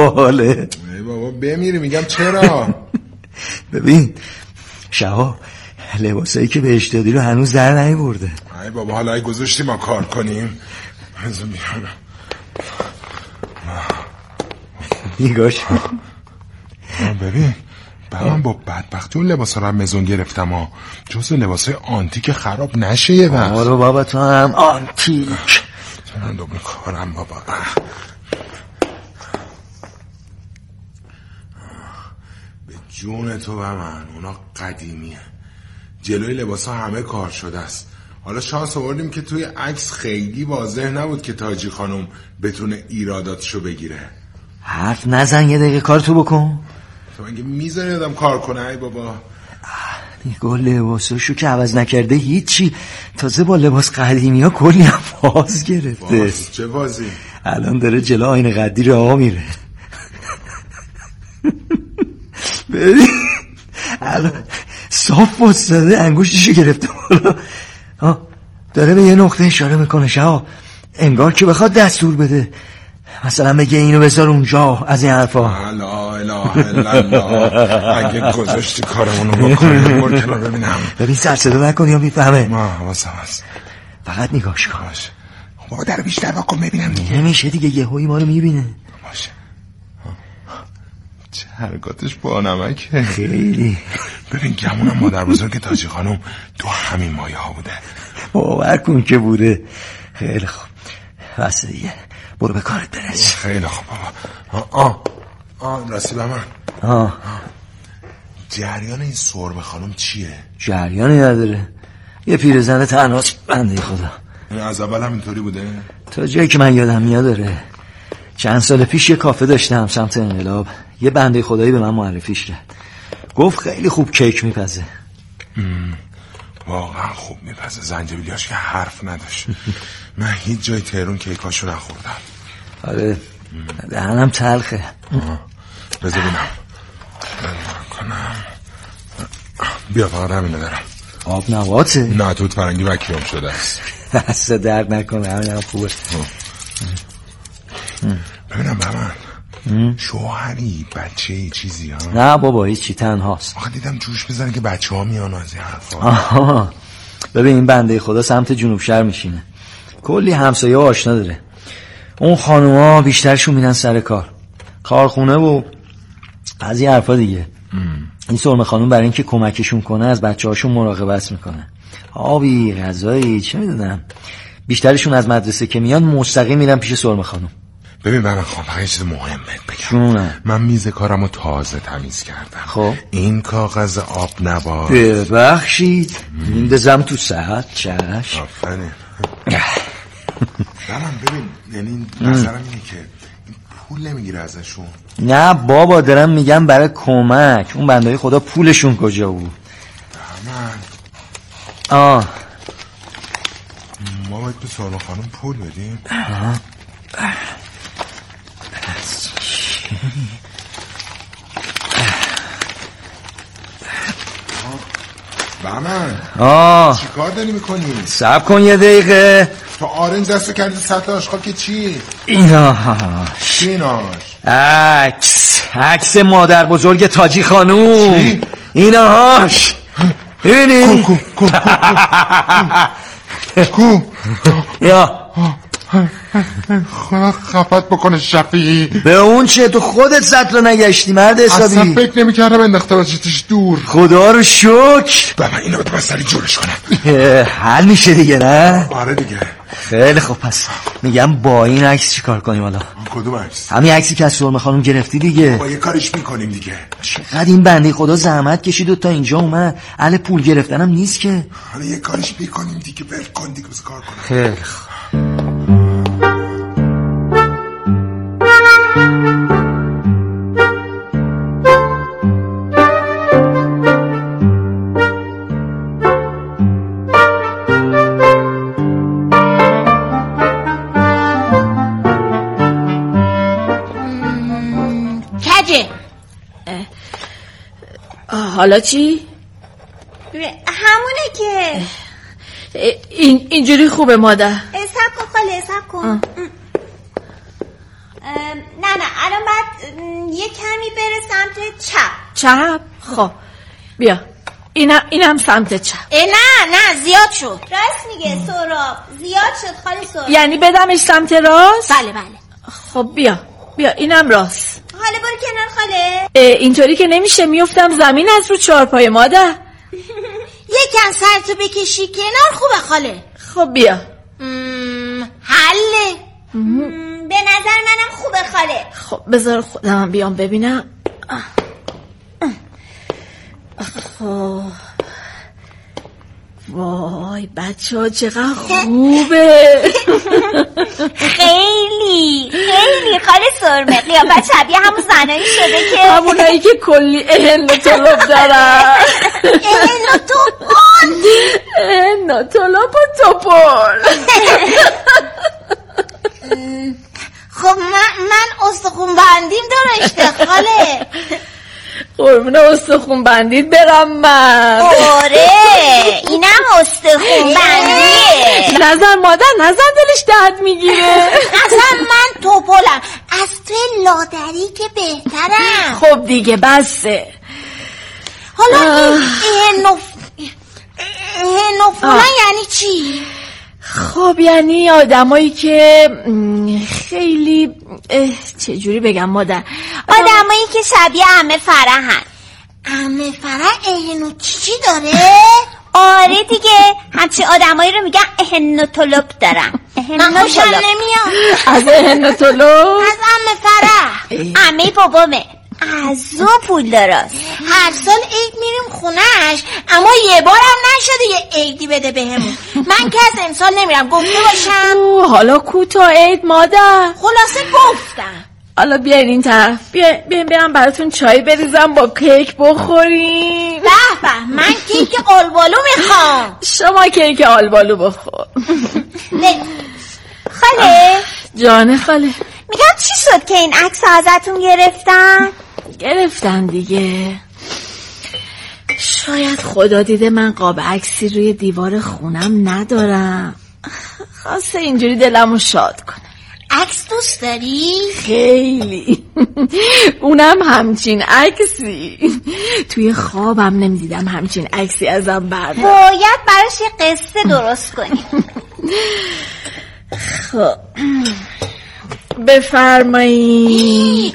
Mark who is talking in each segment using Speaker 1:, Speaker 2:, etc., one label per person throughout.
Speaker 1: باله.
Speaker 2: ای بابا بمیری. میگم چرا؟
Speaker 1: ببین شهاب لباسایی که بهش دادی رو هنوز در نیاورده.
Speaker 2: ای بابا حالا گذاشتی ما کار کنیم.
Speaker 1: نگاش
Speaker 2: ببین من با بدبختی اون لباسا رو مزون گرفتم ها. جز لباسای آنتیک خراب نشه یه وقت.
Speaker 1: آره بابا تو هم آنتیک.
Speaker 2: من دوباره کارم بابا. به جون تو و من اونا قدیمیه. جلوی لباسا همه کار شده است. حالا شانس آوردیم که توی عکس خیلی واضح نبود که تاجی خانم بتونه ایراداتشو بگیره.
Speaker 1: حرف نزن یه دقیقه کار تو بکن.
Speaker 2: تو مگه میذاری آدم کار کنه؟ ای بابا
Speaker 1: نگاه لباساشو که عوض نکرده هیچی. تازه با لباس قدیمی ها کلی هم باز گرفته.
Speaker 2: چه بازی؟
Speaker 1: الان داره جلو آینه قدی راه میره. ببین الان صاف وستاده انگشتشو گرفته بالا. داره به یه نقطه اشاره میکنه شهاب. انگار که بخواد دستور بده، مثلا بگه اینو بذار اونجا. از این حرفا.
Speaker 2: لا اله الا الله. اگه گذاشتی کارمونو بکنیم مرکنو ببینم.
Speaker 1: ببین سر صدا نکنی یا میفهمه.
Speaker 2: ما حواسم هست.
Speaker 1: فقط نگاش کن.
Speaker 2: باشه بابا در بیشتر بکن ببینم دیگه.
Speaker 1: نمیشه دیگه یهویی ما رو میبینه.
Speaker 2: باشه. چه حرکاتش با نمکه.
Speaker 1: خیلی.
Speaker 2: ببین گمونم مادر بزرگ تاجی خانم تو همین مایه ها بوده.
Speaker 1: باور کن که بوده. خیلی خوب بس دیگه برو به کارت برس.
Speaker 2: خیلی خوب بابا. راستی به من جریان این سرمه خانم چیه؟
Speaker 1: جریانی نداره. یه پیرزن تنهاست بنده خدا.
Speaker 2: از اول هم اینطوری بوده؟
Speaker 1: تا جایی که من یادم میاد داره. چند سال پیش یه کافه داشتم سمت انقلاب. یه بنده خدایی به من معرفیش کرد. گفت خیلی خوب کیک میپزه.
Speaker 2: واقعا خوب میپزه. زنجبیلیاش که حرف نداشت. من هیچ جای تهرون کیکاشو نخوردم.
Speaker 1: آره دهنم تلخه.
Speaker 2: بذار بینم بیا فقط همینه دارم.
Speaker 1: آب نواته؟
Speaker 2: نه توت فرنگی وکیوم شده است.
Speaker 1: دست درد نکنه همین هم خوبه.
Speaker 2: ببینم به من شوهری بچه چیزی ها؟
Speaker 1: نه بابا هیچی تنهاست.
Speaker 2: آخه دیدم جوش میزنه که بچه ها میان از این حرفا.
Speaker 1: ببین این بنده خدا سمت جنوب شهر میشینه. کلی همسایه آشنا داره. اون خانوما بیشترشون میرن سر کارخونه و از این حرفا دیگه. این سرمه خانوم برای اینکه کمکشون کنه از بچه هاشون مراقبت میکنه. آبی غذایی چه میدونم. بیشترشون از مدرسه که میان مستقیم میرن پیش سرمه خانوم.
Speaker 2: ببین من خواهم یه چیز مهم بگم.
Speaker 1: شونه.
Speaker 2: من میز کارمو تازه تمیز کردم.
Speaker 1: خب
Speaker 2: این کاغذ آب نبات
Speaker 1: ببخشید میندازم تو ساعت. چش
Speaker 2: آفرین. ببین یعنی نظرم اینه که پول نمیگیره ازشون.
Speaker 1: نه بابا دارم میگم برای کمک. اون بندهای خدا پولشون کجا بود؟
Speaker 2: ما باید به سرمه خانم پول بدیم. بهمن چی کار داری میکنی؟
Speaker 1: صبر کن یه دقیقه.
Speaker 2: تو آرنج دستو کردی سطح آشغال که چی؟
Speaker 1: ایناش عکس مادر بزرگ تاجی خانوم. چی؟ ایناش ببینی؟
Speaker 2: کو
Speaker 1: یا
Speaker 2: خدا خفت بکنه شفیعی.
Speaker 1: به اون چه تو خودت سطل رو نگشتی مرد حسابی.
Speaker 2: اصلا فکر نمی کردم انداخته باشیتش دور.
Speaker 1: خدا رو شکر.
Speaker 2: به من اینو بده من سری جورش کنم.
Speaker 1: حل میشه دیگه نه؟
Speaker 2: آره دیگه.
Speaker 1: خیلی خوب پس میگم با این عکس چی کار کنیم حالا؟
Speaker 2: کدوم عکس؟
Speaker 1: همین عکسی که از سرمه خانم گرفتی دیگه.
Speaker 2: با یه کارش میکنیم دیگه.
Speaker 1: چقدر این بنده خدا زحمت کشید و تا اینجا اومد. اهل پول گرفتنم نیست که.
Speaker 2: حالا یه کارش میکنیم دیگه. ول کن دیگه بس کار کنم.
Speaker 1: خیلی خوب.
Speaker 3: حالا چی؟
Speaker 4: همونه که
Speaker 3: اینجوری خوبه مادر.
Speaker 4: سب کن خاله سب کن. نه الان بعد کمی بره سمت چپ.
Speaker 3: چپ؟ خب بیا اینم سمت چپ.
Speaker 4: نه زیاد شد. راست میگه سهراب، زیاد شد خاله سهراب.
Speaker 3: یعنی بدمش سمت راست؟
Speaker 4: بله.
Speaker 3: خب بیا اینم راست.
Speaker 4: حالا برو کنار خاله.
Speaker 3: اینطوری که نمیشه، میفتم زمین از رو چهارپای مادر.
Speaker 4: یکم سرتو بکشی کنار خوبه خاله.
Speaker 3: خب بیا.
Speaker 4: حله. به نظر منم خوبه خاله.
Speaker 3: خب بذار خودم بیام ببینم. خب وای بچه ها چقدر خوبه.
Speaker 4: خیلی خاله سرمه قیافت شبیه همون زنایی شده که
Speaker 3: همونایی که کلی اهن و طلب دارن.
Speaker 4: اهن و
Speaker 3: طلب و توپل.
Speaker 4: خب من استخون بندیم درشته خاله.
Speaker 3: قربون استخون بندید برم من.
Speaker 4: آره اینم استخون بندیه.
Speaker 3: نظر مادر دلش درد میگیره.
Speaker 4: اصلا من توپلم، از تو لادری که بهترم.
Speaker 3: خب دیگه بسه.
Speaker 4: حالا این نفولن یعنی چی؟
Speaker 3: خب یعنی آدمایی که خیلی چجوری بگم مادر،
Speaker 4: آدمایی که شبیه عمه فرحن. عمه فرح اهن و چی داره؟ آره دیگه همچه آدمایی رو میگن اهن و طلب دارم. من خوشم نمیاد
Speaker 3: از اهن و طلب.
Speaker 4: از عمه فرح. عمه بابامه، از اون پول دراست. هر سال عید میریم خونش، اما یه بارم نشده یه عیدی بده بهمون. من که از امسال نمیرم، گفته باشم.
Speaker 3: حالا کوتا عید مادر.
Speaker 4: خلاصه گفتم.
Speaker 3: حالا بیاین این طرف، بیاین براتون چای بریزم با کیک بخوریم.
Speaker 4: به من کیک آلبالو میخوام.
Speaker 3: شما کیک آلبالو بخور.
Speaker 4: خاله
Speaker 3: جان خاله،
Speaker 4: میگم چی شد که این عکس ازتون
Speaker 3: گرفتن دیگه. شاید خدا دیده من قاب عکسی روی دیوار خونم ندارم، خواسته اینجوری دلمو شاد کنه.
Speaker 4: عکس دوست داری؟
Speaker 3: خیلی. اونم همچین عکسی. توی خوابم نمیدیدم همچین عکسی ازم بردار.
Speaker 4: باید براش یه قصه درست کنی.
Speaker 3: خب بفرمایید.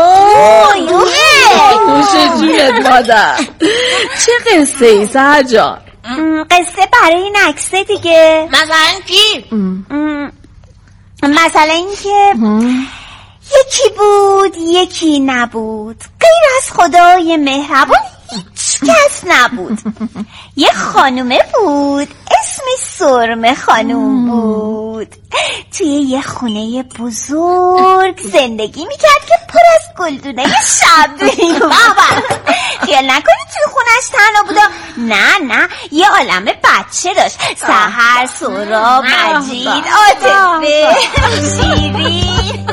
Speaker 3: نوش جونت مادر. چه قصه ای سرجان؟
Speaker 4: قصه برای این عکسه دیگه. مثلا چی؟ مثلا این که یکی بود یکی نبود، غیر از خدای مهربان هیچ کس نبود. یه خانومه بود اسمش سرمه خانوم بود. توی یه خونه بزرگ زندگی میکرد که پر از گلدونه شبدونی بود. خیال نکنی توی خونش تنها بودا، نه یه عالمه بچه داشت. سحر، سهراب، مجید، عاطفه، شیرین.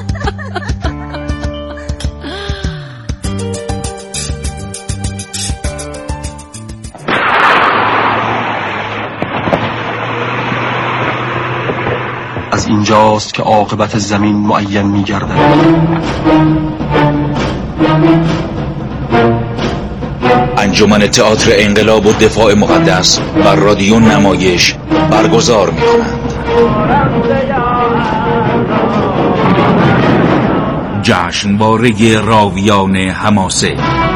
Speaker 5: از اینجاست که عاقبت زمین معین می‌گردد.
Speaker 6: انجمن تئاتر انقلاب و دفاع مقدس بر رادیو نمایش برگزار می‌کنند. جشنواره راویان حماسه،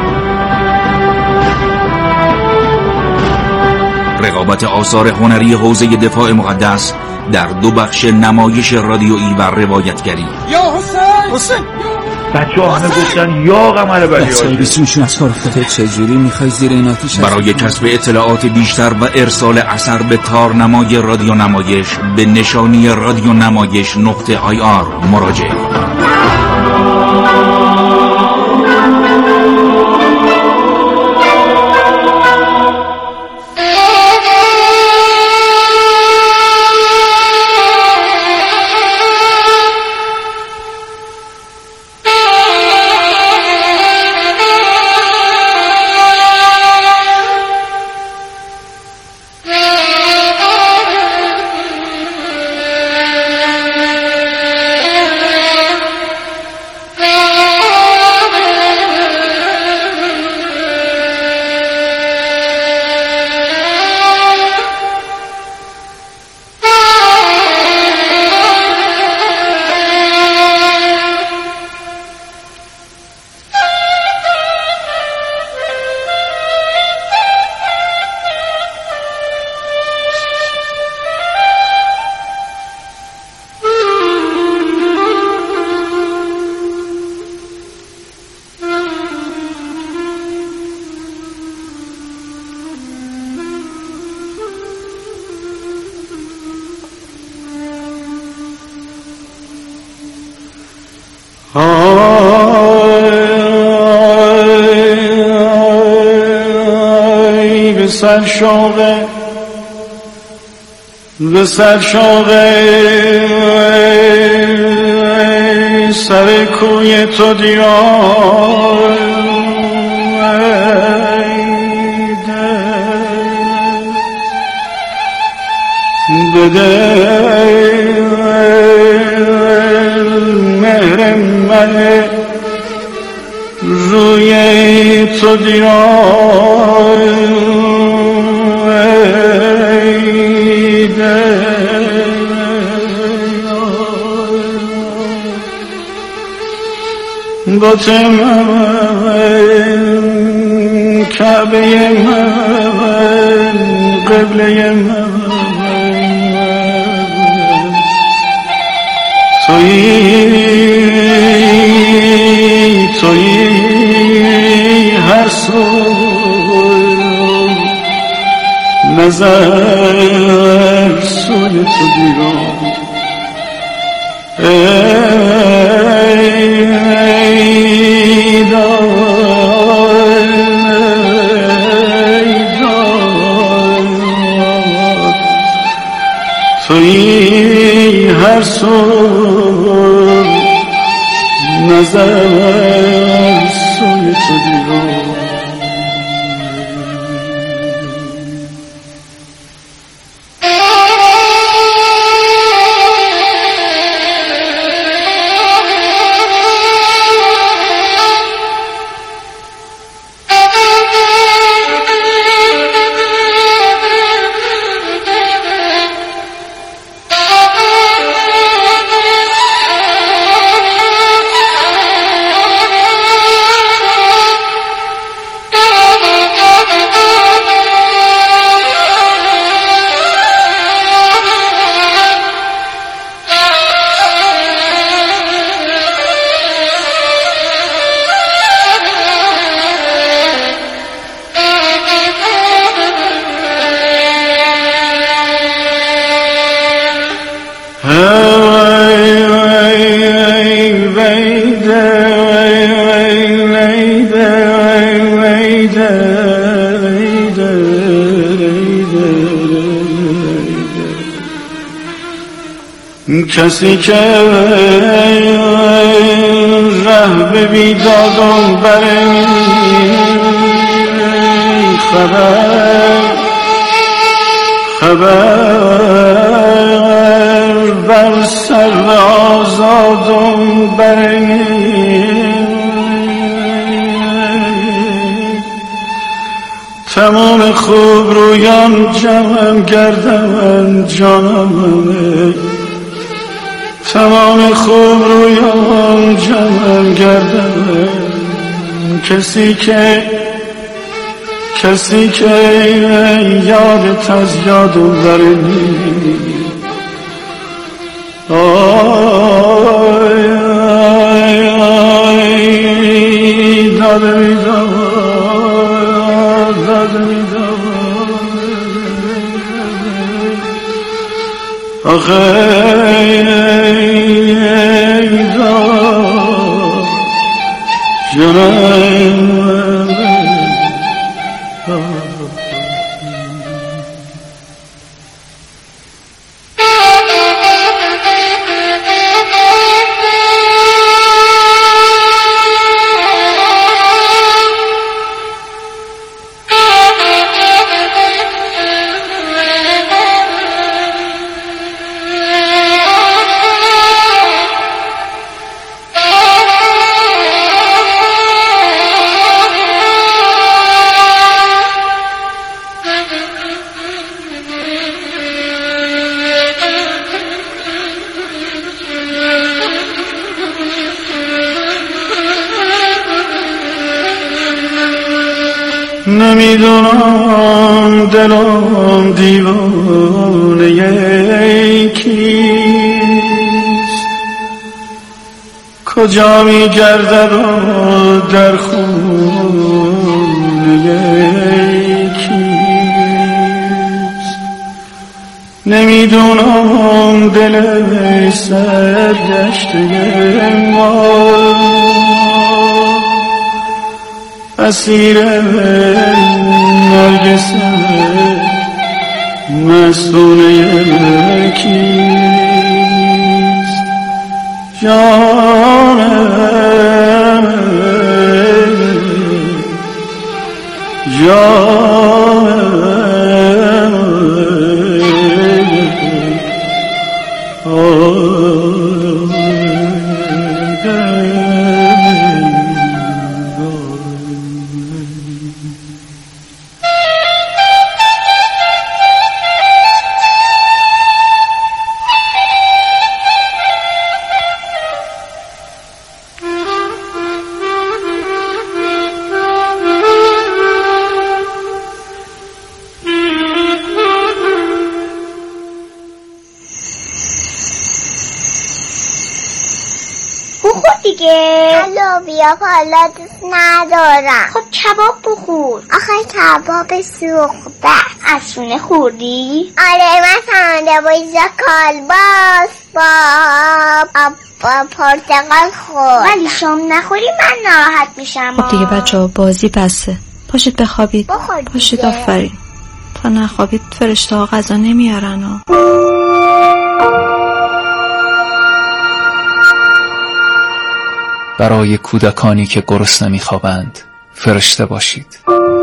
Speaker 6: رقابت آثار هنری حوزه دفاع مقدس در دو بخش نمایش رادیویی و روایتگری.
Speaker 7: یا حسین
Speaker 8: بچه‌ها همه گفتن یا قمر بلی
Speaker 9: بچه‌ها بیسونشون از کار افتاده. چجوری میخوای زیر این آتیش؟
Speaker 6: برای کسب اطلاعات بیشتر و ارسال اثر به تارنمای رادیو نمایش به نشانی رادیو نمایش .ir مراجعه کنید.
Speaker 7: به سرشاقه سر کوی تو دیار بده مهر من روی تو دیار بت من کعبه من قبله من تویی هر سو نظر سوی تو دیرم تویی هر سو نظر سوی تو دیرم کسی که ره به بیدادم بره خبر بر سر آزادم بره تمام خوب رویان جمعم گردم جانم تمام خوب رویان جمعم گردم کسی که یادت از یادم بره آی داده میدم آخه نمیدونم دلم دیوانه کیست کجا میگردد در خونه کیست نمیدونم دل سرگشته ما اسیر نرگس مستونه کیست جانم
Speaker 4: لوبیا حالا دوست ندارم. خب کباب بخور. آخه کباب سوخته از شونه خوردی؟ آره من سمنده با کالباس با پرتقال خورد. ولی شام نخوری من ناراحت میشم.
Speaker 10: خب دیگه بچه‌ها بازی بسه، پاشید بخوابید. پاشید آفرین. تا نخوابید فرشته ها غذا نمیارن.
Speaker 9: برای کودکانی که گرسنه می‌خوابند فرشته باشید.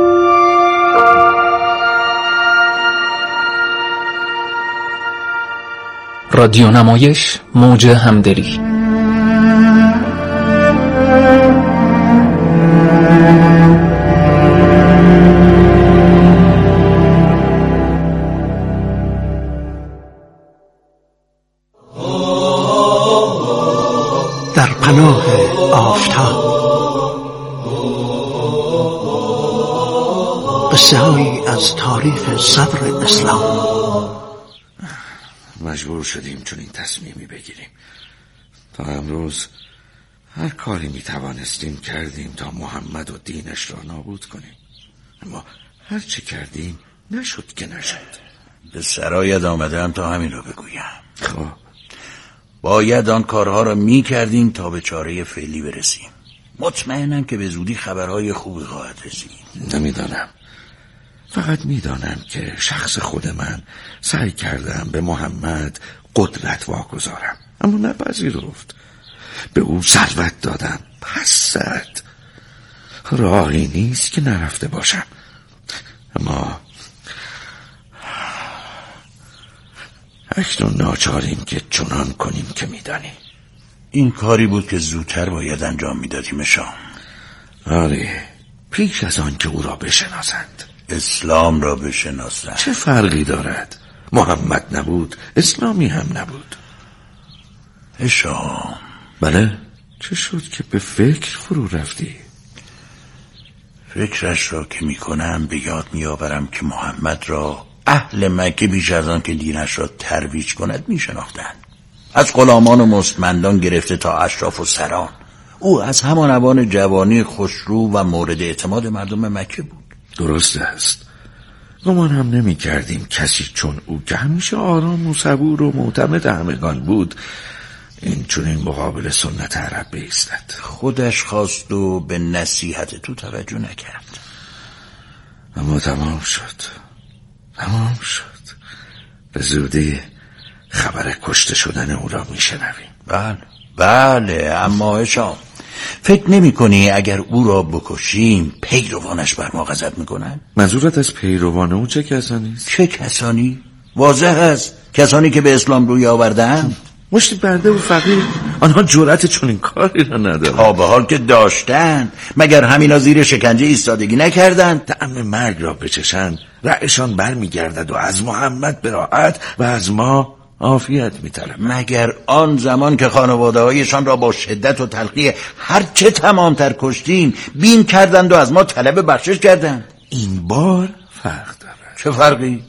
Speaker 9: رادیو نمایش موج همدلی.
Speaker 11: در پناه آفتاب قصه‌هایی از تاریخ صدر اسلام.
Speaker 12: مجبور شدیم چون این تصمیمی بگیریم. تا امروز هر کاری می توانستیم کردیم تا محمد و دینش را نابود کنیم، اما هر چه کردیم نشد که نشد.
Speaker 6: به سرایت آمدم تا همین را بگویم. خب باید آن کارها را می کردیم تا به چاره فعلی برسیم. مطمئنم که به زودی خبرهای خوبی خواهد رسید.
Speaker 12: نمیدانم، فقط میدانم که شخص خود من سعی کردم به محمد قدرت واگذارم، اما نپذیرفت. به او ثروت دادم، پس زد. راهی نیست که نرفته باشم، اما اکنون ناچاریم که چنان کنیم که میدانی.
Speaker 6: این کاری بود که زودتر باید انجام میدادیمشان.
Speaker 12: آره، پیش از آن که او را بشناسند.
Speaker 6: اسلام را بشناسند.
Speaker 12: چه فرقی دارد؟ محمد نبود، اسلامی هم نبود.
Speaker 6: هشام.
Speaker 12: بله؟ چه شد که به فکر فرو رفتی؟
Speaker 6: فکرش را که میکنم به یاد میآورم که محمد را اهل مکه بیش از آن که دینش را ترویج کند میشناختند. از غلامان و مستمندان گرفته تا اشراف و سران، او از همان اوان جوانی خوشرو و مورد اعتماد مردم مکه بود.
Speaker 12: درست است. گمان هم نمی کردیم کسی چون او که همیشه آرام و صبور و معتمد همگان بود این چون این مقابل سنت عرب بایستد.
Speaker 6: خودش خواست و به نصیحت تو توجه نکرد.
Speaker 12: اما تمام شد. به زودی خبر کشته شدن او را می شنویم.
Speaker 6: بله اما هشام، فکر نمی کنی اگر او را بکشیم پیروانش بر ما غضب می کنن؟
Speaker 12: منظورت از پیروان او چه کسانی است؟
Speaker 6: چه کسانی؟ واضح است، کسانی که به اسلام روی آوردند.
Speaker 12: مشتی برده و فقیر، آنها جرأت چون این کاری را ندارند.
Speaker 6: تا به حال که داشتن، مگر همینا زیر شکنجه ایستادگی نکردند؟
Speaker 12: طعم مرگ را بچشند رأیشان بر می گردد و از محمد براءت و از ما عافیت می طلب.
Speaker 6: مگر آن زمان که خانواده هایشان را با شدت و تلخی هر چه تمامتر کشتیم بیم کردند و از ما طلب بخشش کردند؟
Speaker 12: این بار فرق دارد.
Speaker 6: چه فرقی؟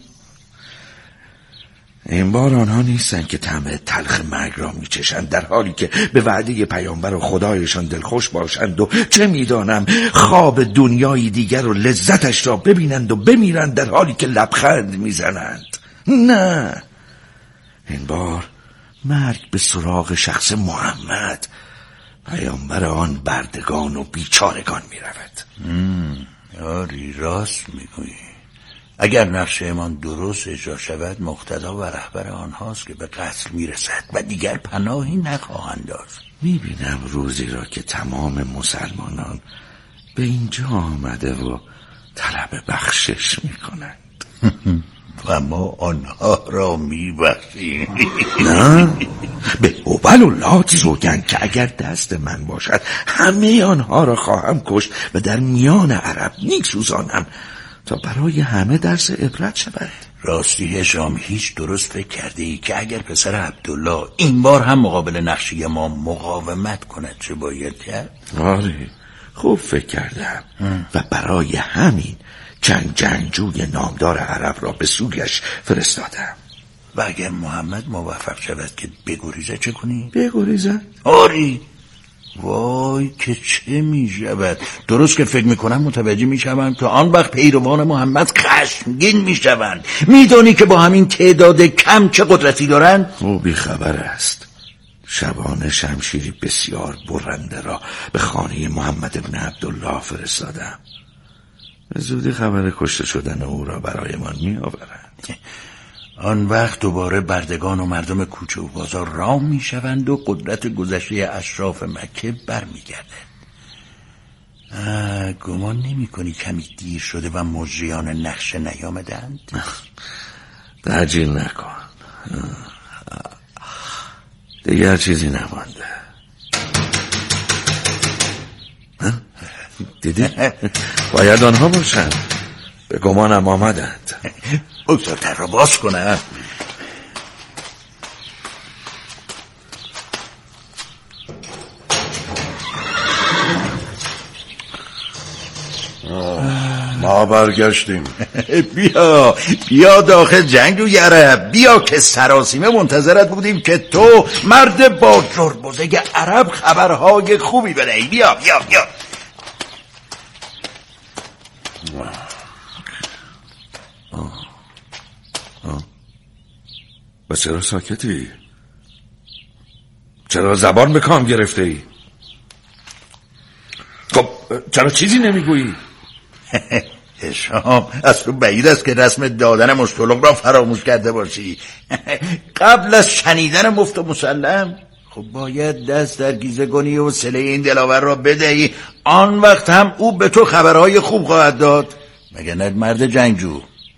Speaker 12: این بار آنها نیستند که طعم تلخ مرگ را میچشند در حالی که به وعده پیامبر و خدایشان دلخوش باشند و چه میدانم خواب دنیای دیگر و لذتش را ببینند و بمیرند در حالی که لبخند میزنند. نه، این بار مرگ به سراغ شخص محمد پیامبر آن بردگان و بیچارگان می رود.
Speaker 6: آری راست میگویی. اگر نقشه‌مان درست اجرا شود مقتدا و رهبر آنهاست که به قتل میرسد و دیگر پناهی نخواهند داشت.
Speaker 12: میبینم روزی را که تمام مسلمانان به اینجا آمده و طلب بخشش میکنند
Speaker 6: و ما آنها را میبخشیم.
Speaker 12: نه، به هبل و لات سوگند که اگر دست من باشد همه آنها را خواهم کشت و در میان عرب میسوزانم تا برای همه درس عبرت شود.
Speaker 6: راستی هشام هیچ درست فکر کرده ای که اگر پسر عبدالله این بار هم مقابل نقشی ما مقاومت کند چه باید کرد؟
Speaker 12: آره خوب فکر کردم و برای همین چند جنگجوی نامدار عرب را به سویش فرستادم.
Speaker 6: و اگر محمد موفق شود که بگریزه چه کنی؟
Speaker 12: بگریزه؟
Speaker 6: آری. وای که چه می شود. درست که فکر میکنم متوجه می شوم که آن وقت پیروان محمد خشمگین می شوند. می دانی که با همین تعداد کم چه قدرتی دارند؟
Speaker 12: او بیخبر است. شبانه شمشیری بسیار برنده را به خانه محمد ابن عبدالله فرستادم. به زودی خبر کشته شدن او را برایمان می آورند.
Speaker 6: آن وقت دوباره بردگان و مردم کوچه و بازار رام می شوند و قدرت گذشته اشراف مکه بر می گردد. گمان نمی کنی کمی دیر شده و مجریان نقشه نیامدند؟
Speaker 12: تعجیل نکن، دیگر چیزی نمانده. دیدی؟ باید آنها باشند. به گمانم آمدند.
Speaker 6: بگذار را باز کنم.
Speaker 12: ما برگشتیم.
Speaker 6: بیا داخل جنگجوی عرب. بیا که سراسیمه منتظرت بودیم که تو مرد با جربزه عرب خبرهای خوبی بدهی. بیا.
Speaker 12: و چرا ساکتی؟ چرا زبان به کام گرفته ای؟ خب چرا چیزی نمیگویی؟
Speaker 6: هشام از تو بعید است که رسم دادن مشتلق را فراموش کرده باشی. قبل از شنیدن مفت و مسلم خب باید دست در گیزه کنی و صله این دلاور را بدهی. آن وقت هم او به تو خبرهای خوب خواهد داد. مگر نه مرد جنگجو؟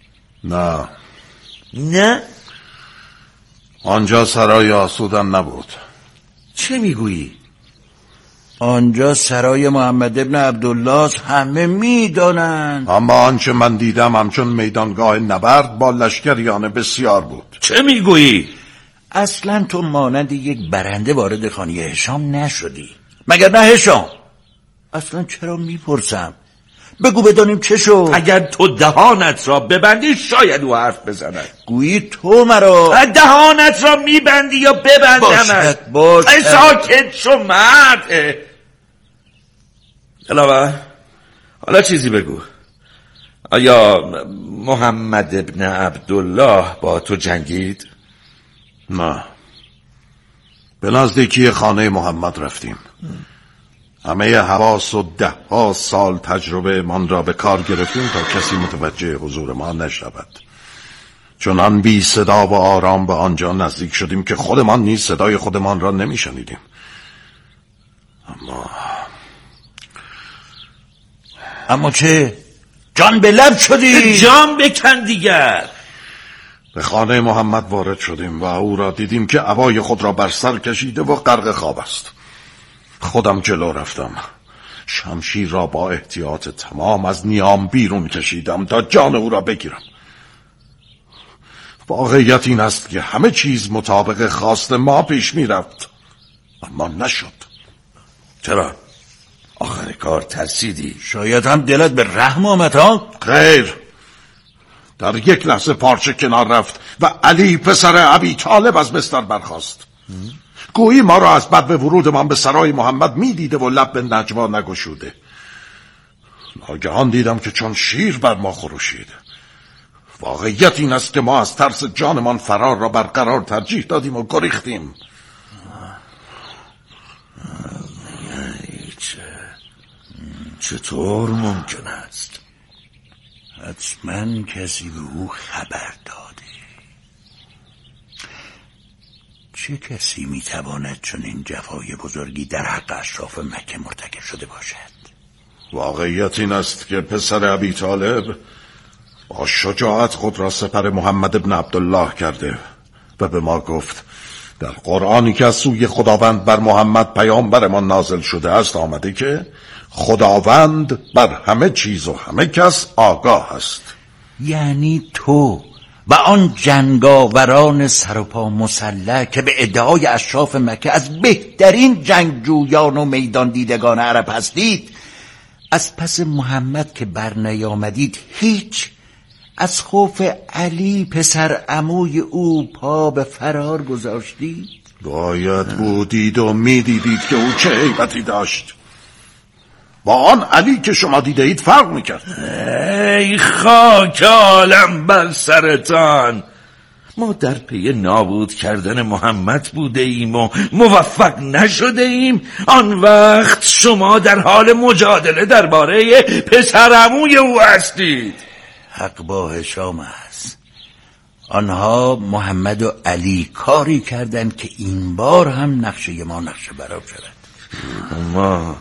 Speaker 12: نه
Speaker 13: آنجا سرای آسودن نبود.
Speaker 12: چه میگویی؟
Speaker 6: آنجا سرای محمد ابن عبدالله همه میدانند.
Speaker 13: اما آنچه من دیدم همچون میدانگاه نبرد با لشکریان بسیار بود.
Speaker 12: چه میگویی؟
Speaker 6: اصلا تو مانند یک برنده وارد خانه هشام نشدی. مگر نه هشام؟ اصلا چرا میپرسم؟ بگو بدانیم چه شد.
Speaker 12: اگر تو دهانت را ببندی شاید او حرف بزند.
Speaker 6: گویی تو مرا
Speaker 12: دهانت را میبندی یا ببندم؟
Speaker 6: باشد.
Speaker 12: ساکت شو مرد. علاوه حالا چیزی بگو. آیا محمد ابن عبدالله با تو جنگید؟
Speaker 13: نه، به نزدیکی خانه محمد رفتیم. همه حواس و 10 سال تجربه من را به کار گرفتیم تا کسی متوجه حضور ما نشود. چنان بی صدا و آرام به آنجا نزدیک شدیم که خودمان نیز صدای خودمان را نمی شنیدیم.
Speaker 6: اما چه؟ جان به لب شدی؟
Speaker 12: جان بکن دیگر.
Speaker 13: به خانه محمد وارد شدیم و او را دیدیم که عبای خود را بر سر کشیده و غرق خواب است. خودم جلو رفتم. شمشیر را با احتیاط تمام از نیام بیرون کشیدم تا جان او را بگیرم. واقعیت این است که همه چیز مطابق خواست ما پیش می رفت، اما نشد.
Speaker 12: چرا؟ آخر کار ترسیدی؟
Speaker 6: شاید هم دلت به رحم آمد ها؟
Speaker 13: خیر، در یک لحظه پارچه کنار رفت و علی پسر ابی طالب از بستر برخاست. گویی ما را از بد ورود من به سرای محمد می دیده و لب به نجوا نگشوده. ناگهان دیدم که چون شیر بر ما خروشید. واقعیت این است که ما از ترس جانمان فرار را برقرار ترجیح دادیم و گریختیم.
Speaker 12: چطور ممکن است؟
Speaker 6: حتما کسی به او خبر داده. چه کسی میتواند چنین جفای بزرگی در حق اشراف مکه مرتکب شده باشد؟
Speaker 13: واقعیت این است که پسر ابی طالب با شجاعت خود را سپر محمد ابن عبدالله کرده و به ما گفت در قرآنی که از سوی خداوند بر محمد پیامبرمان نازل شده است آمده که خداوند بر همه چیز و همه کس آگاه است.
Speaker 6: یعنی تو و آن جنگاوران سرپا مسلح که به ادعای اشراف مکه از بهترین جنگجویان و میدان دیدگان عرب هستید، از پس محمد که بر نیامدید هیچ از خوف علی پسر عموی او پا به فرار گذاشتید؟
Speaker 13: باید بودید و میدیدید که او چه هیبتی داشت. با آن علی که شما دیدید فرق میکرد.
Speaker 12: ای خاک عالم بر سرتان، ما در پی نابود کردن محمد بوده ایم و موفق نشده ایم، آن وقت شما در حال مجادله درباره پسرعموی او هستید.
Speaker 6: حق با هشام است. آنها محمد و علی کاری کردند که این بار هم نقشه ما نقشه براب شود.
Speaker 12: اما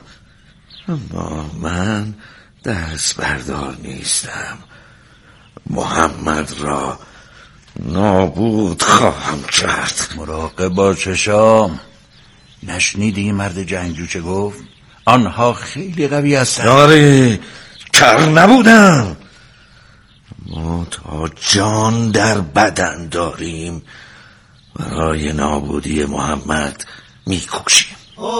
Speaker 12: من دست بردار نیستم. محمد را نابود خواهم کرد.
Speaker 6: مراقب باش هشام. نشنیدی این مرد جنگجو چه گفت؟ آنها خیلی قوی هستند.
Speaker 12: آره، کر نبودم. ما تا جان در بدن داریم برای نابودی محمد میکوشیم.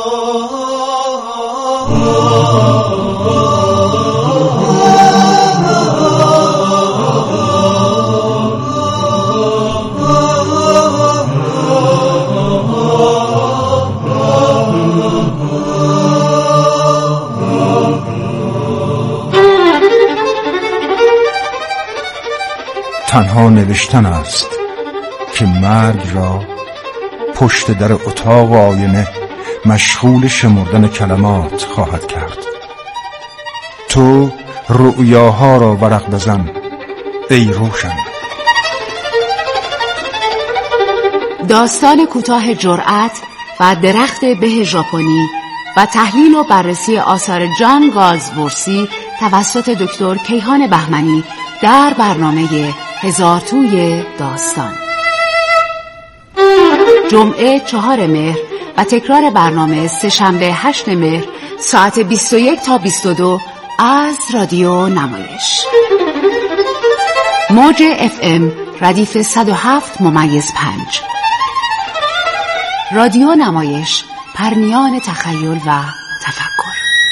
Speaker 14: تنها نوشتن است که مرگ را پشت در اتاق آینه مشغول شمردن کلمات خواهد کرد. تو رؤیاها را ورق بزن ای روشن.
Speaker 15: داستان کوتاه جرأت و درخت به ژاپنی و تحلیل و بررسی آثار جان گالزورسی توسط دکتر کیهان بهمنی در برنامه هزار توی داستان. جمعه 4 مهر و تکرار برنامه سه‌شنبه 8 مهر ساعت 21 تا 22 از رادیو نمایش. موج FM ردیف 107.5. رادیو نمایش، پرنیان تخیل و تفکر.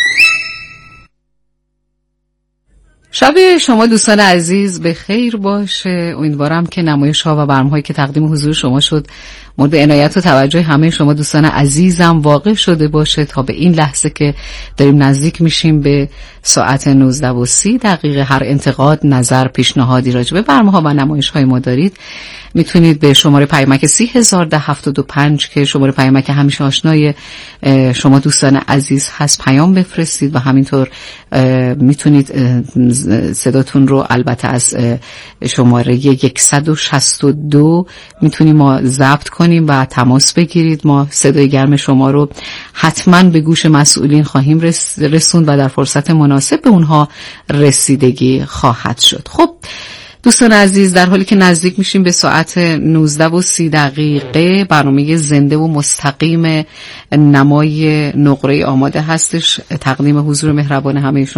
Speaker 16: شب شما دوستان عزیز به خیر باشه. امیدوارم که نمایش ها و برنامه‌هایی که تقدیم حضور شما شد مورد عنایت و توجه همه شما دوستان عزیزم واقع شده باشه تا به این لحظه که داریم نزدیک میشیم به ساعت 19:30. هر انتقاد، نظر، پیشنهادی راجع به برنامه‌ها و نمایش‌های ما دارید میتونید به شماره پیامک 30,075 که شماره پیامک همیشه آشنای شما دوستان عزیز هست پیام بفرستید و همینطور میتونید صداتون رو البته از شماره 162 میتونیم ما ضبط کنیم و تماس بگیرید. ما صدای گرم شما رو حتما به گوش مسئولین خواهیم رسوند و در فرصت مناسب به اونها رسیدگی خواهد شد. خب دوستان عزیز، در حالی که نزدیک میشیم به ساعت 19:30 برنامه زنده و مستقیم نمای نقره آماده هستش. تقدیم حضور مهربان همه شما